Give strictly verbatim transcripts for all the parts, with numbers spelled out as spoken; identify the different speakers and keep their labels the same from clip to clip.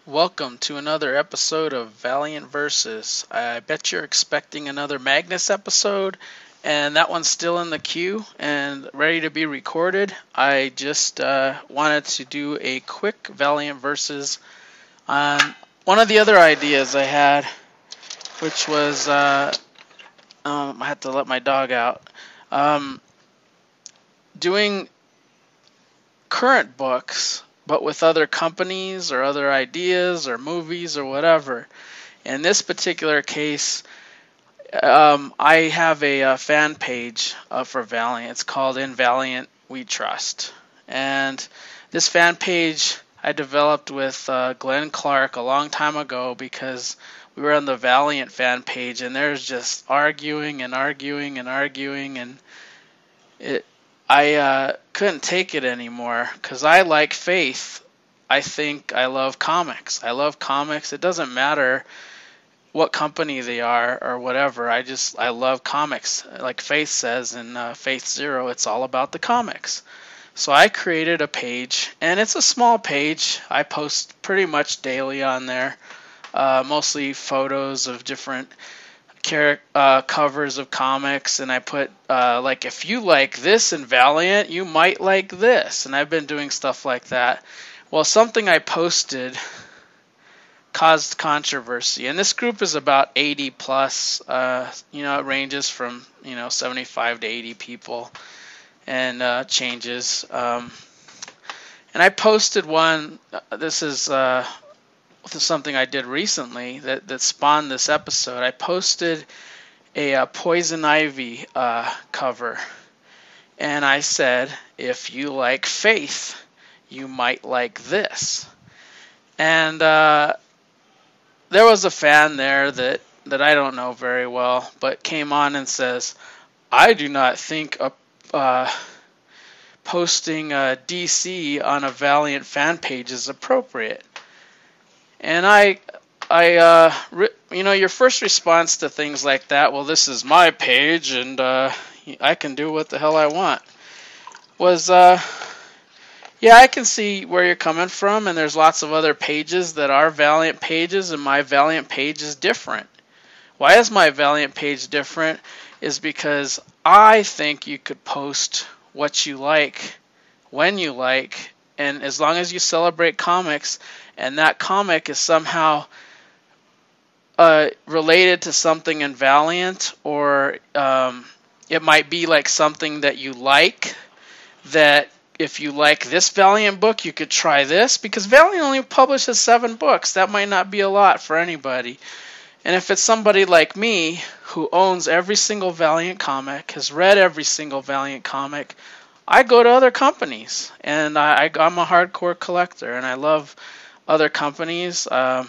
Speaker 1: Welcome to another episode of Valiant Versus. I bet you're expecting another Magnus episode, and that one's still in the queue and ready to be recorded. I just uh, wanted to do a quick Valiant Versus on one of the other ideas I had, which was uh, um, I had to let my dog out. Um, doing current books, but with other companies or other ideas or movies or whatever. In this particular case, um, I have a, uh fan page uh, for Valiant. It's called In Valiant We Trust. And this fan page I developed with uh, Glenn Clark a long time ago because we were on the Valiant fan page and there's just arguing and arguing and arguing and it I uh, couldn't take it anymore because I like Faith. I think I love comics. I love comics. It doesn't matter what company they are or whatever. I just I love comics. Like Faith says in uh, Faith Zero, it's all about the comics. So I created a page, and it's a small page. I post pretty much daily on there, uh, mostly photos of different char- uh, covers of comics, and I put uh, like if you like this in Valiant, you might like this, and I've been doing stuff like that. Well, something I posted caused controversy, and this group is about eighty plus. Uh, you know, it ranges from you know seventy-five to eighty people, and uh, changes. Um, and I posted one. Uh, this is uh, this is something I did recently that that spawned this episode. I posted a, uh Poison Ivy uh, cover, and I said, if you like Faith, you might like this. And uh, there was a fan there that, that I don't know very well, but came on and says, I do not think a, uh, posting a D C on a Valiant fan page is appropriate. And I, I, uh, re- you know, your first response to things like that, well, this is my page and uh, I can do what the hell I want, was, uh, yeah, I can see where you're coming from, and there's lots of other pages that are Valiant pages, and my Valiant page is different. Why is my Valiant page different? Is because I think you could post what you like, when you like, and as long as you celebrate comics, and that comic is somehow uh, related to something in Valiant, or um, it might be like something that you like, that if you like this Valiant book, you could try this, because Valiant only publishes seven books. That might not be a lot for anybody. And if it's somebody like me who owns every single Valiant comic, has read every single Valiant comic, I go to other companies, and I, I'm a hardcore collector, and I love other companies. Um,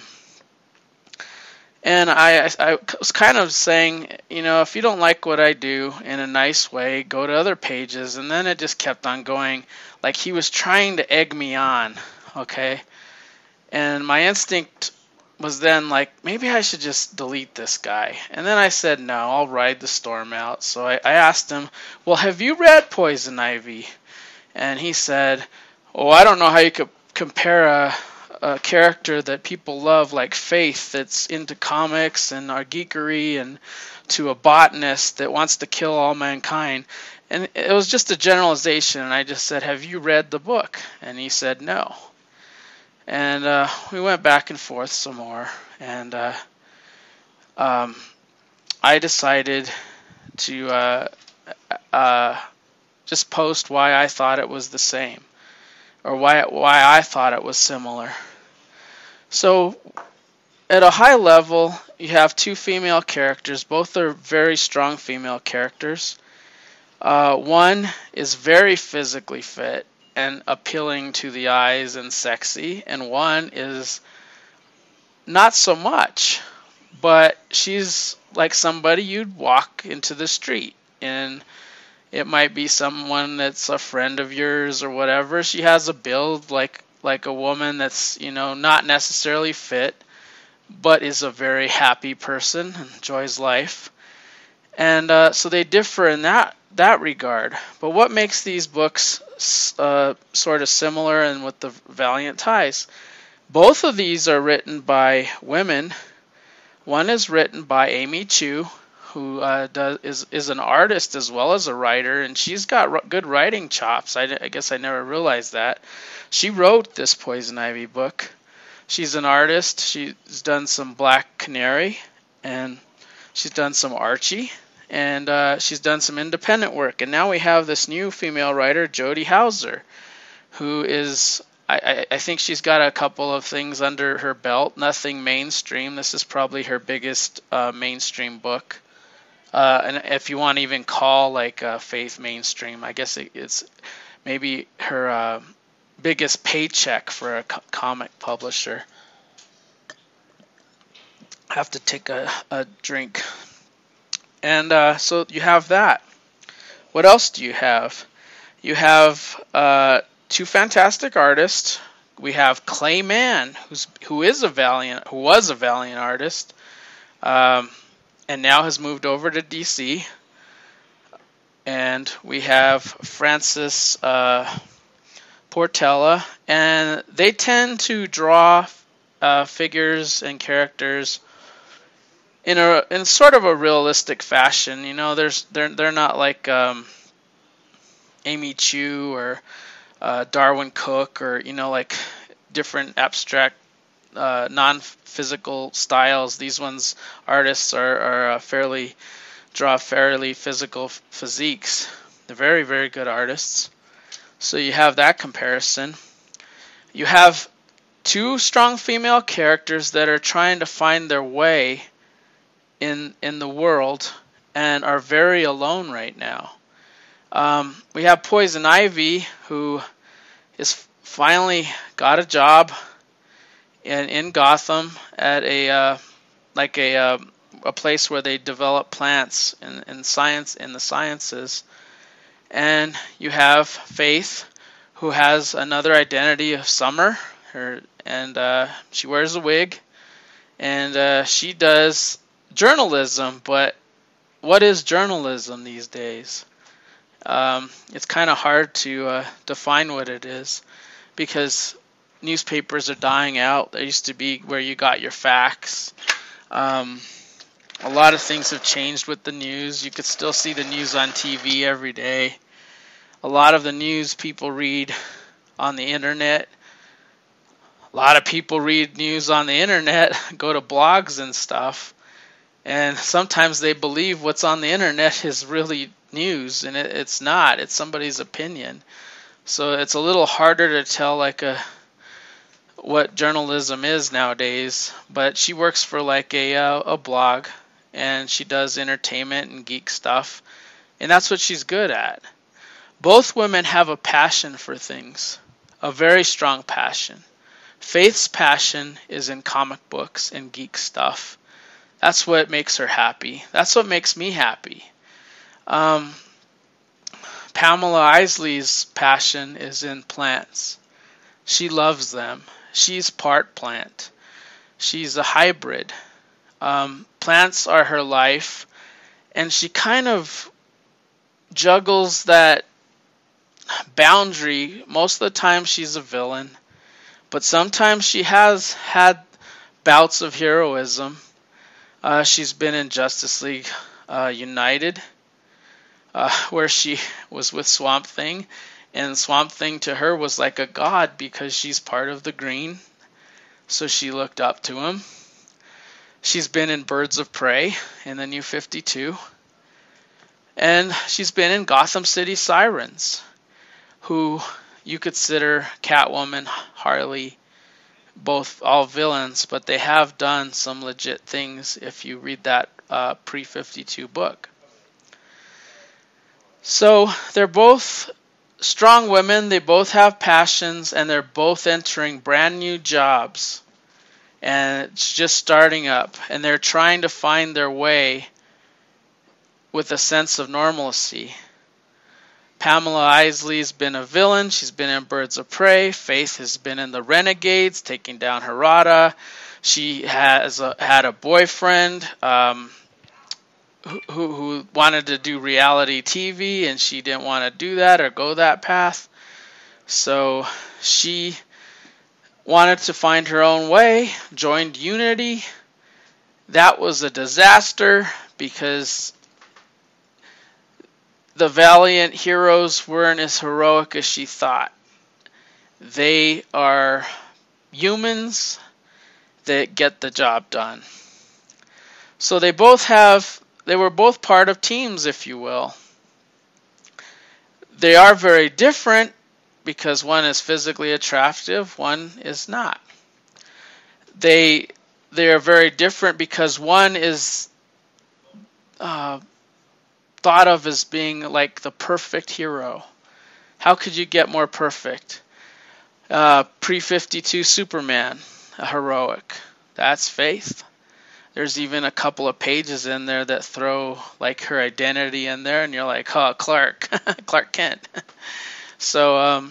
Speaker 1: and I, I was kind of saying, you know, if you don't like what I do in a nice way, go to other pages. And then it just kept on going, like he was trying to egg me on, okay? And my instinct was then like, maybe I should just delete this guy. And then I said, no, I'll ride the storm out. So I, I asked him, well, have you read Poison Ivy? And he said, oh, I don't know how you could compare a, a character that people love like Faith that's into comics and our geekery and to a botanist that wants to kill all mankind. And it was just a generalization, and I just said, have you read the book? And he said, no. And uh, we went back and forth some more, and uh, um, I decided to uh, uh, just post why I thought it was the same, or why why I thought it was similar. So, at a high level, you have two female characters. Both are very strong female characters. Uh, one is very physically fit and appealing to the eyes and sexy, and one is not so much, but she's like somebody you'd walk into the street, and it might be someone that's a friend of yours or whatever. She has a build like like a woman that's, you know, not necessarily fit, but is a very happy person, enjoys life. And uh, so they differ in that that regard. But what makes these books uh, sort of similar and with the Valiant ties? Both of these are written by women. One is written by Amy Chu, who uh, does is is an artist as well as a writer, and she's got r- good writing chops. I, I guess I never realized that. She wrote this Poison Ivy book. She's an artist. She's done some Black Canary, and she's done some Archie, and uh, she's done some independent work. And now we have this new female writer, Jody Hauser, who is, I, I think she's got a couple of things under her belt. Nothing mainstream. This is probably her biggest uh, mainstream book. Uh, and if you want to even call like uh, Faith mainstream, I guess it, it's maybe her uh, biggest paycheck for a co- comic publisher. I have to take a, a drink. And uh, so you have that. What else do you have? You have uh, two fantastic artists. We have Clay Mann, who's who is a Valiant, who was a Valiant artist, um, and now has moved over to D C. And we have Francis uh, Portela, and they tend to draw uh, figures and characters in a in sort of a realistic fashion. You know, there's they're they're not like um, Amy Chu or uh, Darwin Cook, or you know, like different abstract uh, non-physical styles. These ones artists are are uh, fairly draw fairly physical physiques. They're very very good artists. So you have that comparison. You have two strong female characters that are trying to find their way in in the world and are very alone right now. Um, we have Poison Ivy, who is finally got a job in in Gotham at a uh, like a uh, a place where they develop plants in, in science in the sciences. And you have Faith, who has another identity of Summer, her and uh, she wears a wig, and uh, she does journalism. But what is journalism these days? Um, it's kind of hard to uh, define what it is, because newspapers are dying out. There used to be where you got your facts. Um, a lot of things have changed with the news. You could still see the news on T V every day. A lot of the news people read on the internet. A lot of people read news on the internet, go to blogs and stuff, and sometimes they believe what's on the internet is really news, and it, it's not. It's somebody's opinion. So it's a little harder to tell like a what journalism is nowadays. But she works for like a uh, a blog, and she does entertainment and geek stuff, and that's what she's good at. Both women have a passion for things, a very strong passion. Faith's passion is in comic books and geek stuff. That's what makes her happy. That's what makes me happy. Um, Pamela Isley's passion is in plants. She loves them. She's part plant. She's a hybrid. Um, plants are her life, and she kind of juggles that boundary. Most of the time she's a villain, but sometimes she has had bouts of heroism. Uh, she's been in Justice League uh, United, uh, where she was with Swamp Thing, and Swamp Thing to her was like a god because she's part of the Green, so she looked up to him. She's been in Birds of Prey in the New fifty-two, and she's been in Gotham City Sirens, who you consider Catwoman, Harley, both all villains, but they have done some legit things if you read that uh, pre fifty-two book. So they're both strong women, they both have passions, and they're both entering brand new jobs. And it's just starting up, and they're trying to find their way with a sense of normalcy. Pamela Isley's been a villain. She's been in Birds of Prey. Faith has been in the Renegades, taking down Harada. She has a, had a boyfriend um, who, who, who wanted to do reality T V, and she didn't want to do that or go that path. So she wanted to find her own way, joined Unity. That was a disaster because the Valiant heroes weren't as heroic as she thought. They are humans that get the job done. So they both have, they were both part of teams, if you will. They are very different because one is physically attractive, one is not. They they are very different because one is uh, thought of as being like the perfect hero. How could you get more perfect? Uh, pre fifty-two Superman, a heroic. That's Faith. There's even a couple of pages in there that throw like her identity in there, and you're like, oh, Clark, Clark Kent. So, um,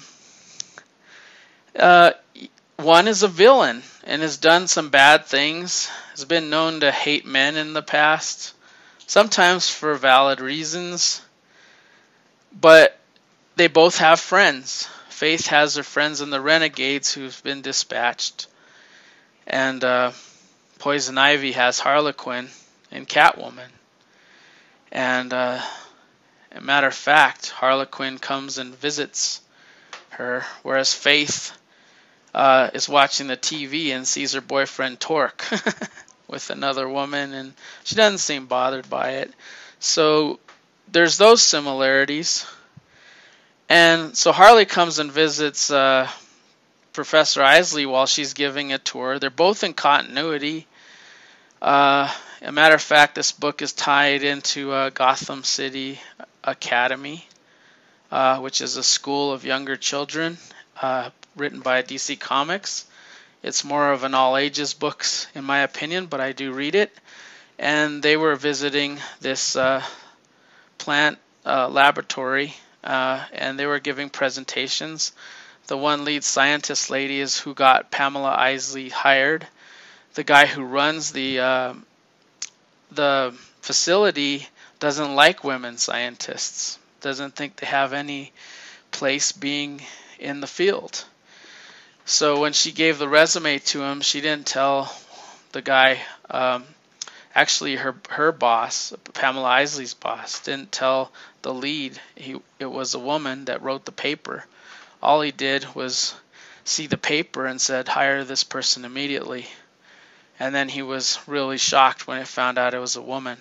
Speaker 1: uh, one is a villain and has done some bad things, has been known to hate men in the past, sometimes for valid reasons, but they both have friends. Faith has her friends in the Renegades who've been dispatched, and uh, Poison Ivy has Harlequin and Catwoman. And uh, a matter of fact, Harlequin comes and visits her, whereas Faith uh, is watching the T V and sees her boyfriend Torque with another woman, and she doesn't seem bothered by it. So there's those similarities. And so Harley comes and visits uh, Professor Isley while she's giving a tour. They're both in continuity. Uh, a matter of fact, this book is tied into uh, Gotham City Academy, uh, which is a school of younger children, uh, written by D C Comics. It's more of an all-ages book, in my opinion, but I do read it. And they were visiting this uh, plant uh, laboratory, uh, and they were giving presentations. The one lead scientist lady is who got Pamela Isley hired. The guy who runs the uh, the facility doesn't like women scientists, doesn't think they have any place being in the field. So when she gave the resume to him, she didn't tell the guy, um, actually her her boss, Pamela Isley's boss, didn't tell the lead. He it was a woman that wrote the paper. All he did was see the paper and said, hire this person immediately. And then he was really shocked when he found out it was a woman.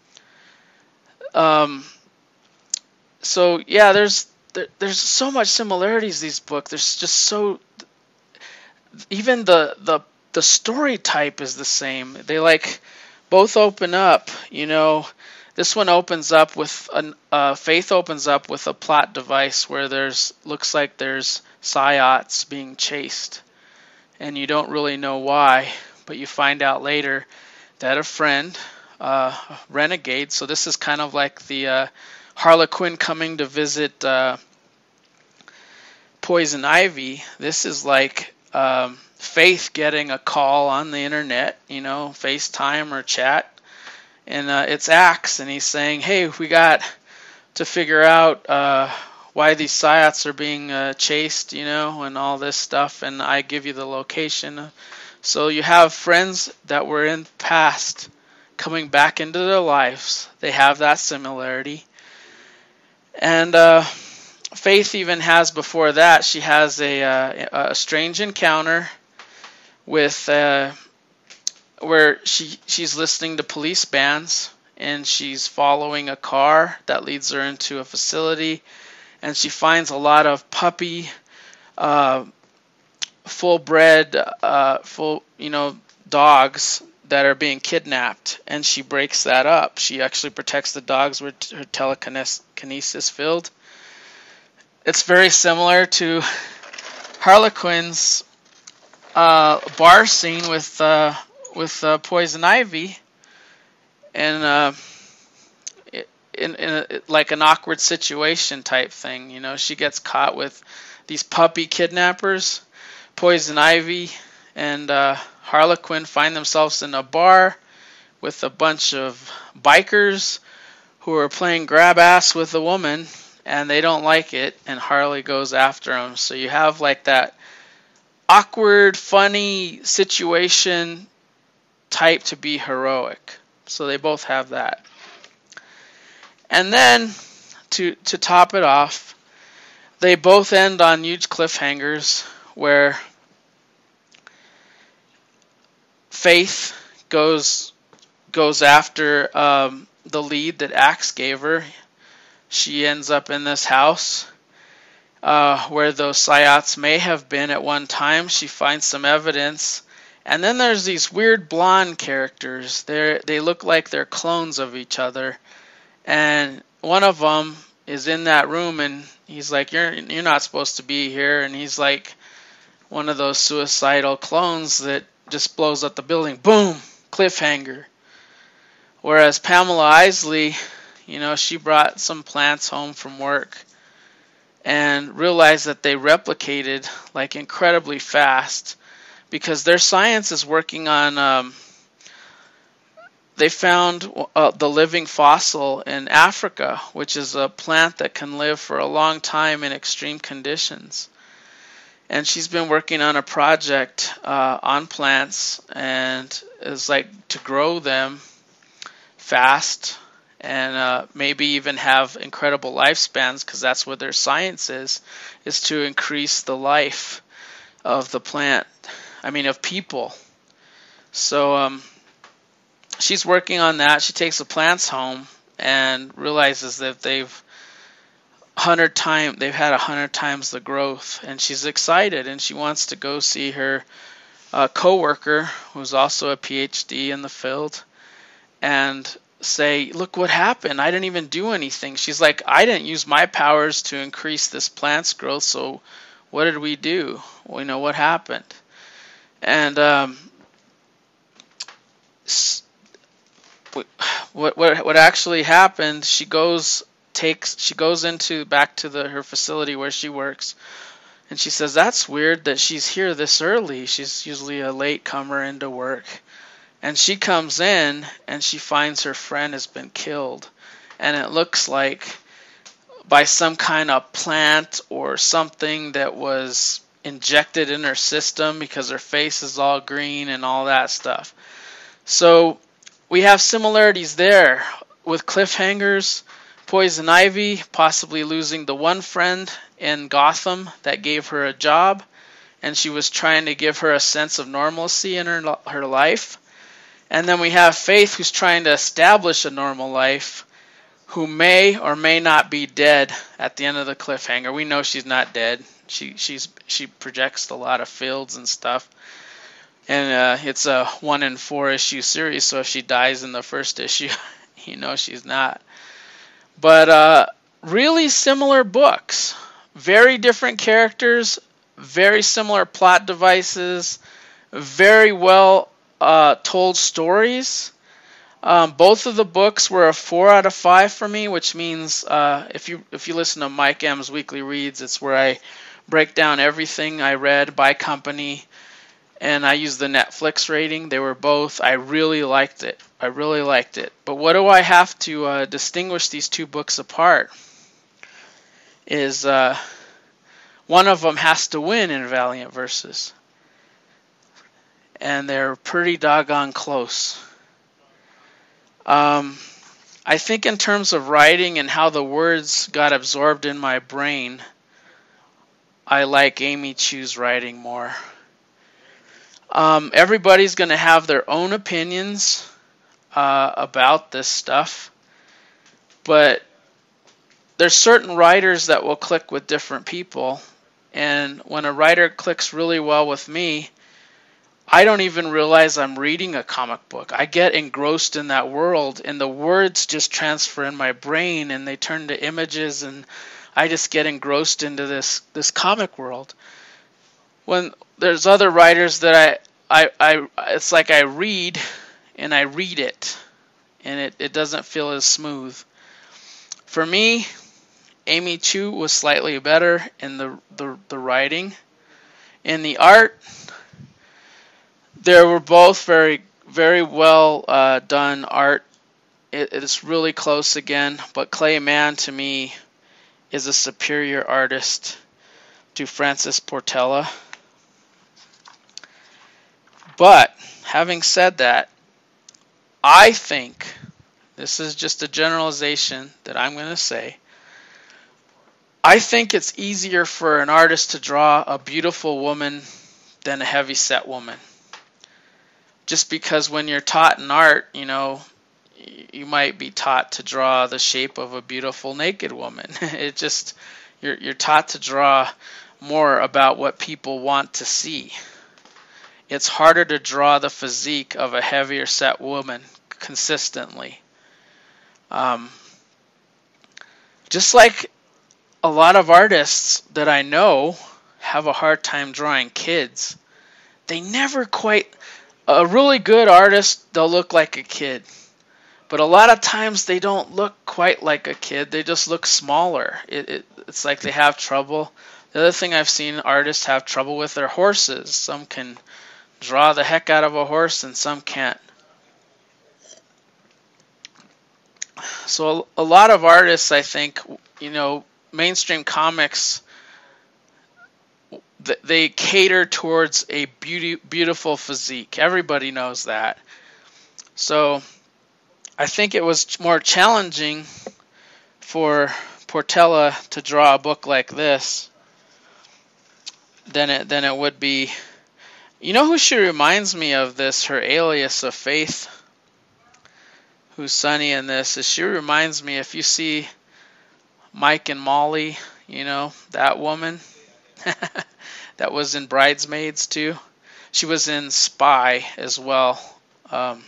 Speaker 1: Um, so yeah, there's there, there's so much similarities these books. There's just so even the the the story type is the same. They like both open up. You know, this one opens up with an uh, Faith opens up with a plot device where there's looks like there's Psiots being chased, and you don't really know why. But you find out later that a friend, uh, Renegade, so this is kind of like the uh, Harlequin coming to visit uh, Poison Ivy. This is like um, Faith getting a call on the internet, you know, FaceTime or chat, and uh, it's Axe, and he's saying, hey, we got to figure out uh, why these Psiots are being uh, chased, you know, and all this stuff, and I give you the location. So you have friends that were in the past coming back into their lives. They have that similarity. And uh, Faith even has, before that, she has a, uh, a strange encounter with uh, where she she's listening to police bands, and she's following a car that leads her into a facility, and she finds a lot of puppy uh, full-bred, uh, full, you know, dogs that are being kidnapped, and she breaks that up. She actually protects the dogs with her telekinesis field. It's very similar to Harlequin's uh, bar scene with uh, with uh, Poison Ivy, and uh, in, in a, like an awkward situation type thing. You know, she gets caught with these puppy kidnappers. Poison Ivy and uh, Harlequin find themselves in a bar with a bunch of bikers who are playing grab ass with a woman, and they don't like it, and Harley goes after them. So you have like that awkward, funny situation type to be heroic. So they both have that. And then to to top it off, they both end on huge cliffhangers where Faith goes goes after um, the lead that Axe gave her. She ends up in this house uh, where those Psyots may have been at one time. She finds some evidence. And then there's these weird blonde characters. They they look like they're clones of each other. And one of them is in that room, and he's like, "You're you're not supposed to be here." And he's like one of those suicidal clones that just blows up the building. Boom, cliffhanger. Whereas Pamela Isley, you know, she brought some plants home from work and realized that they replicated like incredibly fast because their science is working on. Um, they found uh, the living fossil in Africa, which is a plant that can live for a long time in extreme conditions. And she's been working on a project uh, on plants and is like to grow them fast and uh, maybe even have incredible lifespans, because that's what their science is, is to increase the life of the plant, I mean of people. So um, she's working on that. She takes the plants home and realizes that they've hundred time they've had a hundred times the growth, and she's excited and she wants to go see her uh, co-worker who's also a P H D in the field and say, "Look what happened. I didn't even do anything." She's like, "I didn't use my powers to increase this plant's growth, so what did we do? Well, you know, what happened?" And um, what what what actually happened? She goes takes she goes into back to the her facility where she works, and she says that's weird that she's here this early. She's usually a late comer into work. And she comes in and she finds her friend has been killed, and it looks like by some kind of plant or something that was injected in her system, because her face is all green and all that stuff. So we have similarities there with cliffhangers. Poison Ivy possibly losing the one friend in Gotham that gave her a job, and she was trying to give her a sense of normalcy in her her life. And then we have Faith, who's trying to establish a normal life, who may or may not be dead at the end of the cliffhanger. We know she's not dead. She she's she projects a lot of fields and stuff. And uh, it's a one in four issue series, so if she dies in the first issue, you know she's not. But uh, really similar books. Very different characters, very similar plot devices, very well uh, told stories. Um, both of the books were a four out of five for me, which means uh, if you if you listen to Mike M's Weekly Reads, it's where I break down everything I read by company, and I use the Netflix rating. They were both, I really liked it. I really liked it. But what do I have to uh, distinguish these two books apart is uh, one of them has to win in Valiant Versus. And they're pretty doggone close. Um, I think in terms of writing and how the words got absorbed in my brain, I like Amy Chu's writing more. Um, everybody's going to have their own opinions uh, about this stuff, but there's certain writers that will click with different people, and when a writer clicks really well with me, I don't even realize I'm reading a comic book. I get engrossed in that world, and the words just transfer in my brain, and they turn to images, and I just get engrossed into this, this comic world. When there's other writers that I, I, I, it's like I read, and I read it, and it, it doesn't feel as smooth. For me, Amy Chu was slightly better in the, the, the writing. In the art, they were both very, very well uh, done art. It, it's really close again, but Clay Mann to me is a superior artist to Francis Portela. But having said that, I think, this is just a generalization that I'm going to say, I think it's easier for an artist to draw a beautiful woman than a heavy-set woman. Just because when you're taught in art, you know, you might be taught to draw the shape of a beautiful naked woman. It just, you're you're taught to draw more about what people want to see. It's harder to draw the physique of a heavier set woman consistently. Um, just like a lot of artists that I know have a hard time drawing kids. They never quite, a really good artist, they'll look like a kid. But a lot of times they don't look quite like a kid. They just look smaller. It, it, it's like they have trouble. The other thing I've seen artists have trouble with are horses. Some can draw the heck out of a horse and some can't. So a, a lot of artists, I think, you know, mainstream comics, they cater towards a beauty, beautiful physique. Everybody knows that. So I think it was more challenging for Portela to draw a book like this than it than it would be. You know who she reminds me of this, her alias of Faith, who's Sunny in this, is she reminds me, if you see Mike and Molly, you know, that woman that was in Bridesmaids too. She was in Spy as well. Um,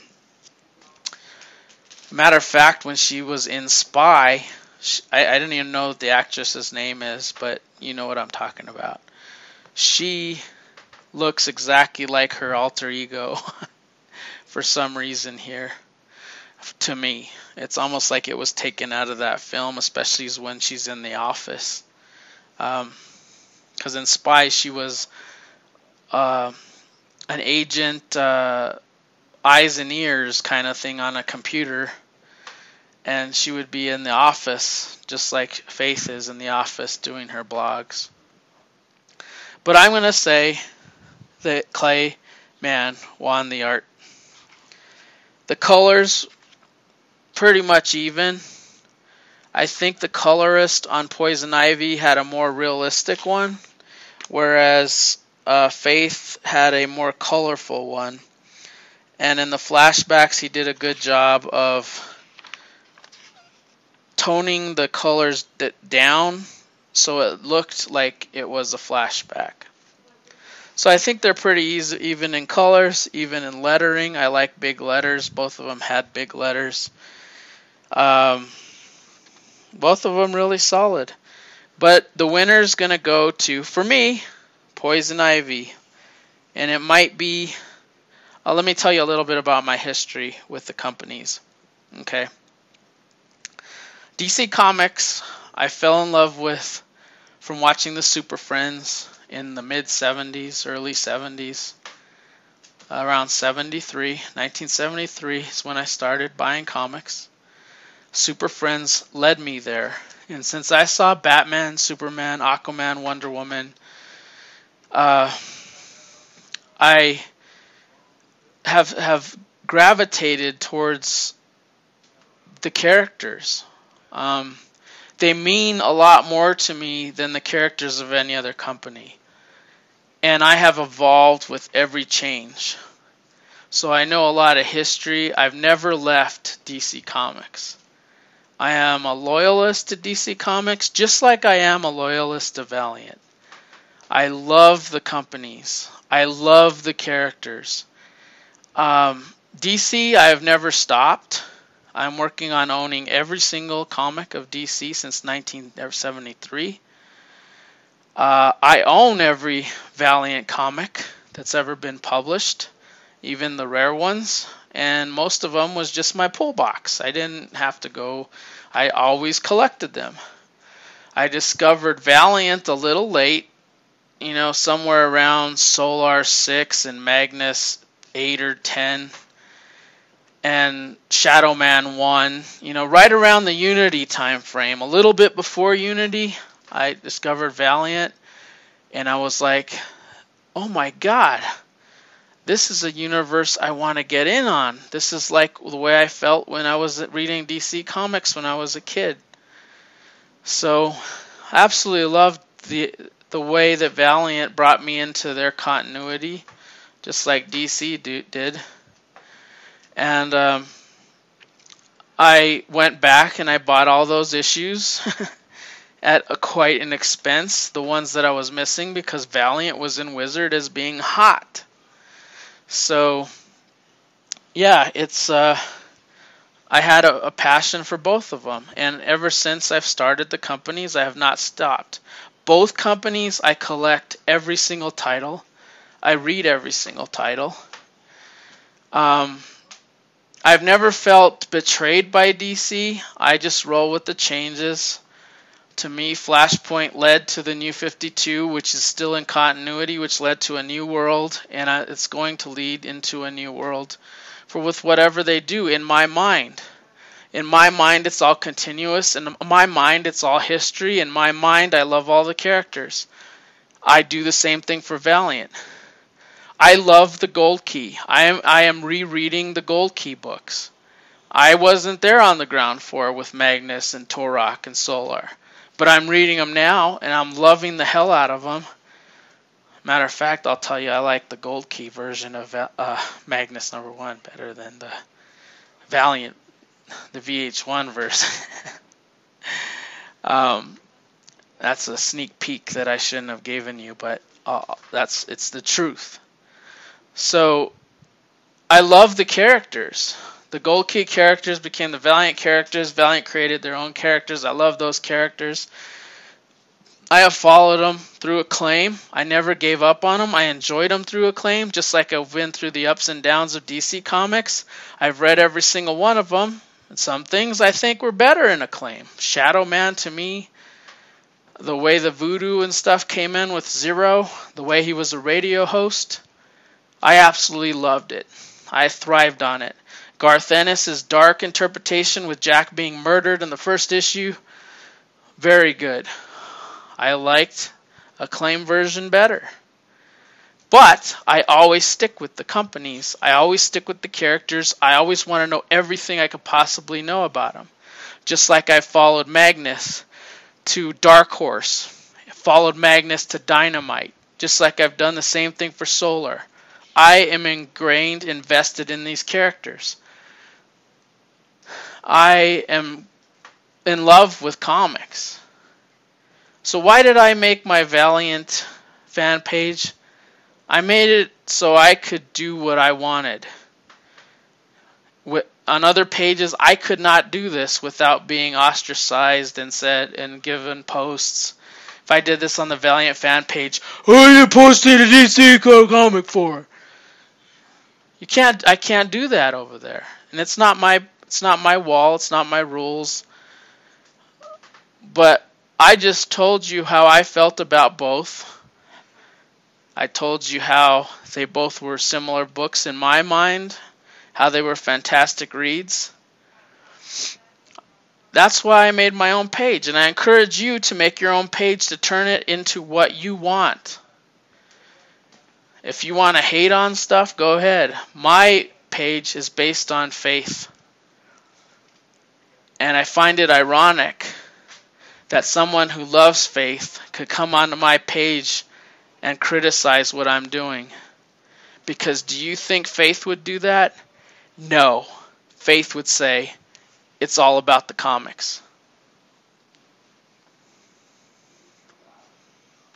Speaker 1: matter of fact, when she was in Spy, she, I, I didn't even know what the actress's name is, but you know what I'm talking about. She looks exactly like her alter ego for some reason here. To me, it's almost like it was taken out of that film, especially when she's in the office. Um, because in Spy, she was uh, an agent, uh, eyes and ears kind of thing on a computer, and she would be in the office just like Faith is in the office doing her blogs. But I'm going to say that Clay Mann won the art. The colors, pretty much even. I think the colorist on Poison Ivy had a more realistic one, whereas uh, Faith had a more colorful one. And in the flashbacks, he did a good job of toning the colors down so it looked like it was a flashback. So I think they're pretty easy, even in colors, even in lettering. I like big letters. Both of them had big letters. Um, both of them really solid. But the winner's going to go to, for me, Poison Ivy. And it might be, uh, let me tell you a little bit about my history with the companies. Okay. D C Comics, I fell in love with from watching the Super Friends in the mid seventies, early seventies. Around seventy-three, nineteen seventy-three is when I started buying comics. Super Friends led me there. And since I saw Batman, Superman, Aquaman, Wonder Woman, uh, I have have gravitated towards the characters. Um, they mean a lot more to me than the characters of any other company. And I have evolved with every change. So I know a lot of history. I've never left D C Comics. I am a loyalist to D C Comics, just like I am a loyalist to Valiant. I love the companies. I love the characters. Um, D C, I have never stopped. I'm working on owning every single comic of D C since nineteen seventy-three. Uh, I own every Valiant comic that's ever been published, even the rare ones, and most of them was just my pull box. I didn't have to go. I always collected them. I discovered Valiant a little late, you know, somewhere around Solar six and Magnus eight or ten. And Shadow Man one, you know, right around the Unity time frame, a little bit before Unity, I discovered Valiant, and I was like, oh my god, this is a universe I want to get in on. This is like the way I felt when I was reading D C Comics when I was a kid. So I absolutely loved the the way that Valiant brought me into their continuity, just like D C do, did. And um, I went back and I bought all those issues at a, quite an expense, the ones that I was missing, because Valiant was in Wizard as being hot. So, yeah, it's uh, I had a, a passion for both of them, and ever since I've started the companies, I have not stopped. Both companies, I collect every single title. I read every single title. Um, I've never felt betrayed by D C. I just roll with the changes. To me, Flashpoint led to the New fifty-two, which is still in continuity, which led to a new world, and it's going to lead into a new world for with whatever they do, in my mind. In my mind, it's all continuous. In my mind, it's all history. In my mind, I love all the characters. I do the same thing for Valiant. I love the Gold Key. I am I am rereading the Gold Key books. I wasn't there on the ground floor with Magnus and Torok and Solar. But I'm reading them now, and I'm loving the hell out of them. Matter of fact, I'll tell you, I like the Gold Key version of uh, Magnus number one better than the Valiant, the V H one version. um, that's a sneak peek that I shouldn't have given you, but uh, that's it's the truth. So, I love the characters. The Gold Key characters became the Valiant characters. Valiant created their own characters. I love those characters. I have followed them through Acclaim. I never gave up on them. I enjoyed them through Acclaim, just like I've been through the ups and downs of D C Comics. I've read every single one of them. And some things I think were better in Acclaim. Shadow Man, to me, the way the voodoo and stuff came in with Zero, the way he was a radio host, I absolutely loved it. I thrived on it. Garth Ennis' dark interpretation with Jack being murdered in the first issue, very good. I liked Acclaim version better. But I always stick with the companies. I always stick with the characters. I always want to know everything I could possibly know about them. Just like I followed Magnus to Dark Horse. I followed Magnus to Dynamite. Just like I've done the same thing for Solar. I am ingrained, invested in these characters. I am in love with comics. So why did I make my Valiant fan page? I made it so I could do what I wanted. On other pages, I could not do this without being ostracized and said and given posts. If I did this on the Valiant fan page, who are you posting a D C comic for? You can't. I can't do that over there, and it's not my. It's not my wall. It's not my rules. But I just told you how I felt about both. I told you how they both were similar books in my mind, how they were fantastic reads. That's why I made my own page, and I encourage you to make your own page to turn it into what you want. If you want to hate on stuff, go ahead. My page is based on faith. And I find it ironic that someone who loves faith could come onto my page and criticize what I'm doing. Because do you think Faith would do that? No. Faith would say, it's all about the comics.